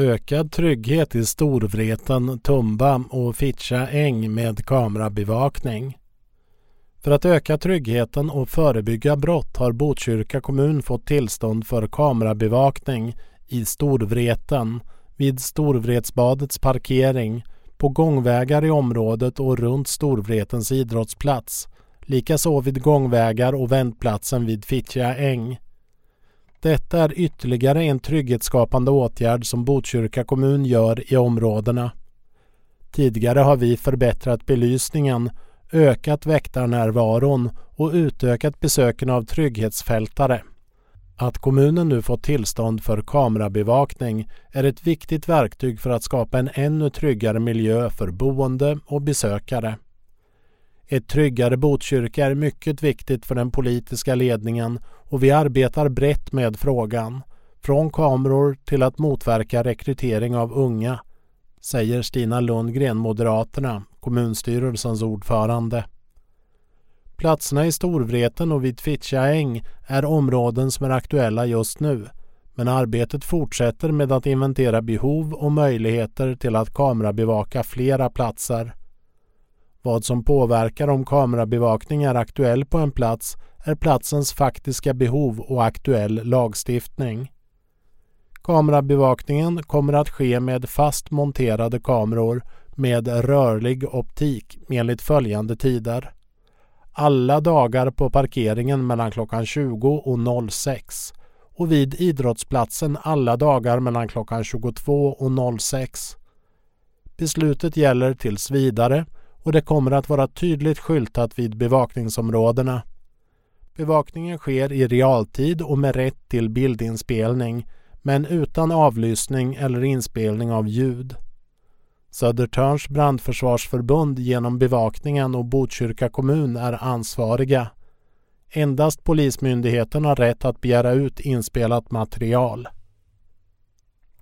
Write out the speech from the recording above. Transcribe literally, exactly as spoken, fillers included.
Ökad trygghet i Storvreten, Tumba och Fittja äng med kamerabevakning. För att öka tryggheten och förebygga brott har Botkyrka kommun fått tillstånd för kamerabevakning i Storvreten, vid Storvretsbadets parkering, på gångvägar i området och runt Storvretens idrottsplats, likaså vid gångvägar och vändplatsen vid Fittja äng. Detta är ytterligare en trygghetsskapande åtgärd som Botkyrka kommun gör i områdena. Tidigare har vi förbättrat belysningen, ökat väktarnärvaron och utökat besöken av trygghetsfältare. Att kommunen nu fått tillstånd för kamerabevakning är ett viktigt verktyg för att skapa en ännu tryggare miljö för boende och besökare. Ett tryggare Botkyrka är mycket viktigt för den politiska ledningen och vi arbetar brett med frågan, från kameror till att motverka rekrytering av unga, säger Stina Lundgren, Moderaterna, kommunstyrelsens ordförande. Platserna i Storvreten och vid Fittja äng är områden som är aktuella just nu, men arbetet fortsätter med att inventera behov och möjligheter till att kamerabevaka flera platser. Vad som påverkar om kamerabevakning är aktuell på en plats är platsens faktiska behov och aktuell lagstiftning. Kamerabevakningen kommer att ske med fast monterade kameror med rörlig optik enligt följande tider. Alla dagar på parkeringen mellan klockan tjugo och noll sex och vid idrottsplatsen alla dagar mellan klockan tjugotvå och noll sex. Beslutet gäller tills vidare och det kommer att vara tydligt skyltat vid bevakningsområdena. Bevakningen sker i realtid och med rätt till bildinspelning, men utan avlyssning eller inspelning av ljud. Södertörns brandförsvarsförbund genom bevakningen och Botkyrka kommun är ansvariga. Endast polismyndigheten har rätt att begära ut inspelat material.